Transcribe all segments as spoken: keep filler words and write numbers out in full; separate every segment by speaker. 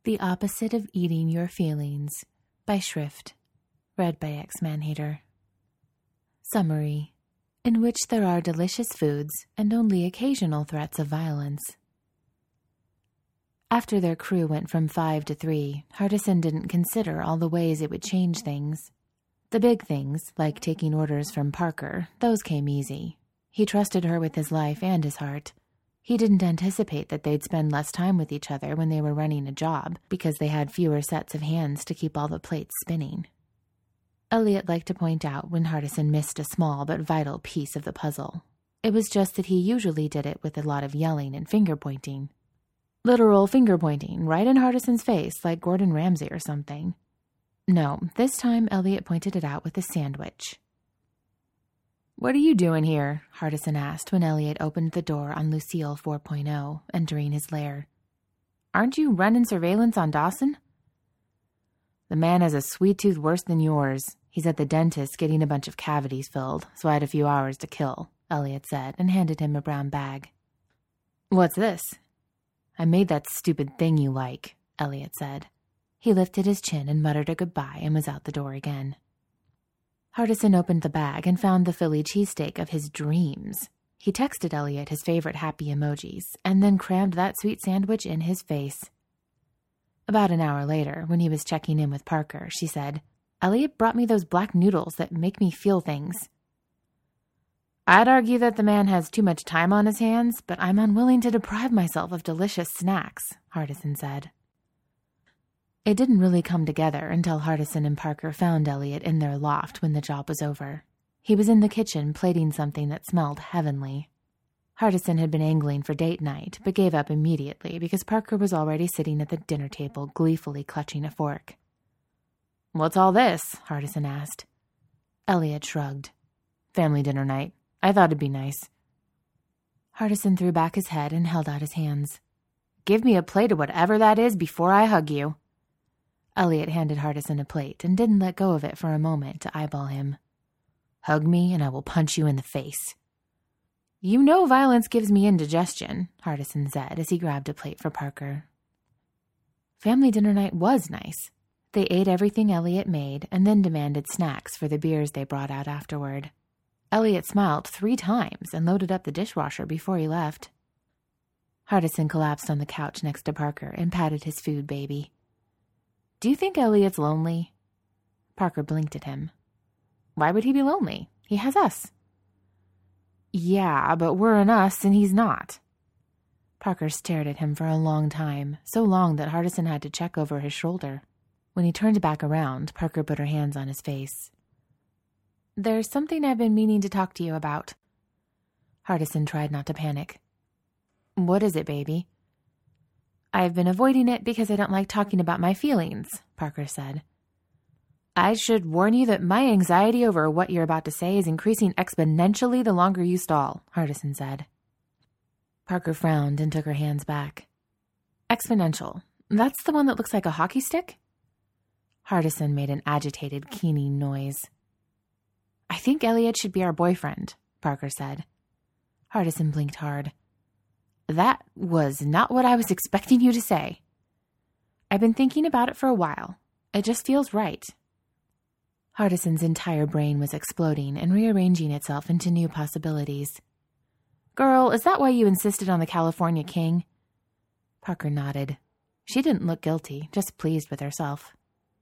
Speaker 1: The Opposite of Eating Your Feelings by Shrift. Read by X-Manhater. Summary. In which there are delicious foods and only occasional threats of violence. After their crew went from five to three, Hardison didn't consider all the ways it would change things. The big things, like taking orders from Parker, those came easy. He trusted her with his life and his heart. He didn't anticipate that they'd spend less time with each other when they were running a job, because they had fewer sets of hands to keep all the plates spinning. Elliot liked to point out when Hardison missed a small but vital piece of the puzzle. It was just that he usually did it with a lot of yelling and finger-pointing. Literal finger-pointing, right in Hardison's face, like Gordon Ramsay or something. No, this time Elliot pointed it out with a sandwich. "What are you doing here?" Hardison asked when Elliot opened the door on Lucille four point oh, entering his lair. "Aren't you running surveillance on Dawson?" "The man has a sweet tooth worse than yours. He's at the dentist getting a bunch of cavities filled, so I had a few hours to kill," Elliot said, and handed him a brown bag. "What's this?" "I made that stupid thing you like," Elliot said. He lifted his chin and muttered a goodbye and was out the door again. Hardison opened the bag and found the Philly cheesesteak of his dreams. He texted Elliot his favorite happy emojis, and then crammed that sweet sandwich in his face. About an hour later, when he was checking in with Parker, she said, "Elliot brought me those black noodles that make me feel things." "I'd argue that the man has too much time on his hands, but I'm unwilling to deprive myself of delicious snacks," Hardison said. It didn't really come together until Hardison and Parker found Elliot in their loft when the job was over. He was in the kitchen plating something that smelled heavenly. Hardison had been angling for date night, but gave up immediately because Parker was already sitting at the dinner table gleefully clutching a fork. "What's all this?" Hardison asked. Elliot shrugged. "Family dinner night. I thought it'd be nice." Hardison threw back his head and held out his hands. "Give me a plate of whatever that is before I hug you." Elliot handed Hardison a plate and didn't let go of it for a moment to eyeball him. "Hug me and I will punch you in the face." "You know violence gives me indigestion," Hardison said as he grabbed a plate for Parker. Family dinner night was nice. They ate everything Elliot made and then demanded snacks for the beers they brought out afterward. Elliot smiled three times and loaded up the dishwasher before he left. Hardison collapsed on the couch next to Parker and patted his food baby. "Do you think Elliot's lonely?" Parker blinked at him. "Why would he be lonely? He has us." "Yeah, but we're an us and he's not." Parker stared at him for a long time, so long that Hardison had to check over his shoulder. When he turned back around, Parker put her hands on his face. "There's something I've been meaning to talk to you about." Hardison tried not to panic. "What is it, baby?" "I've been avoiding it because I don't like talking about my feelings," Parker said. "I should warn you that my anxiety over what you're about to say is increasing exponentially the longer you stall," Hardison said. Parker frowned and took her hands back. "Exponential. That's the one that looks like a hockey stick?" Hardison made an agitated, keening noise. "I think Elliot should be our boyfriend," Parker said. Hardison blinked hard. "That was not what I was expecting you to say." "I've been thinking about it for a while. It just feels right." Hardison's entire brain was exploding and rearranging itself into new possibilities. "Girl, is that why you insisted on the California King?" Parker nodded. She didn't look guilty, just pleased with herself.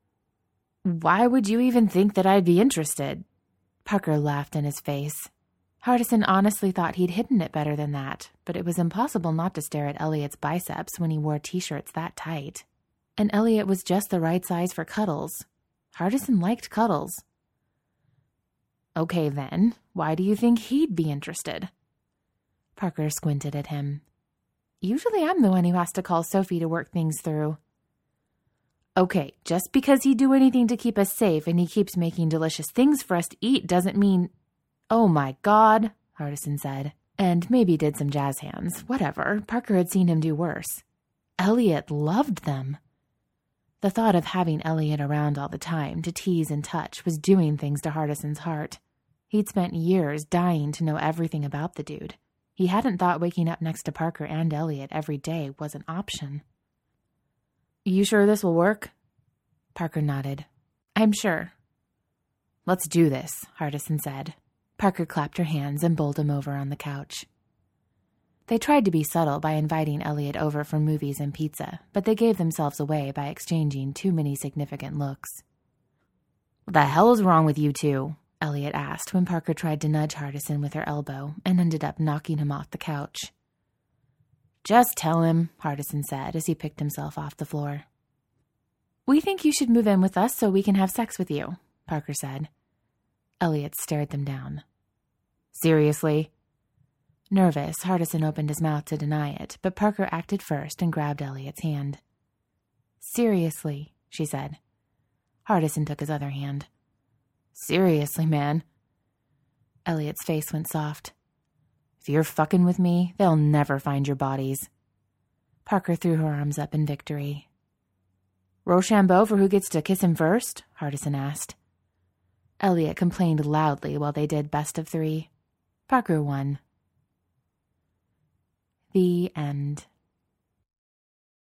Speaker 1: "Why would you even think that I'd be interested?" Parker laughed in his face. Hardison honestly thought he'd hidden it better than that, but it was impossible not to stare at Elliot's biceps when he wore t-shirts that tight. And Elliot was just the right size for cuddles. Hardison liked cuddles. "Okay then, why do you think he'd be interested?" Parker squinted at him. "Usually I'm the one who has to call Sophie to work things through." "Okay, just because he'd do anything to keep us safe and he keeps making delicious things for us to eat doesn't mean—" "Oh my God," Hardison said, and maybe did some jazz hands. Whatever, Parker had seen him do worse. Elliot loved them. The thought of having Elliot around all the time to tease and touch was doing things to Hardison's heart. He'd spent years dying to know everything about the dude. He hadn't thought waking up next to Parker and Elliot every day was an option. You sure this will work? Parker nodded. I'm sure. Let's do this, Hardison said. Parker clapped her hands and bowled him over on the couch. They tried to be subtle by inviting Elliot over for movies and pizza, but they gave themselves away by exchanging too many significant looks. What the hell is wrong with you two? Elliot asked when Parker tried to nudge Hardison with her elbow and ended up knocking him off the couch. Just tell him, Hardison said as he picked himself off the floor. We think you should move in with us so we can have sex with you, Parker said. Elliot stared them down. Seriously? Nervous, Hardison opened his mouth to deny it, but Parker acted first and grabbed Elliot's hand. Seriously, she said. Hardison took his other hand. Seriously, man. Elliot's face went soft. If you're fucking with me, they'll never find your bodies. Parker threw her arms up in victory. Rochambeau for who gets to kiss him first? Hardison asked. Elliot complained loudly while they did best of three. Parker won. The end.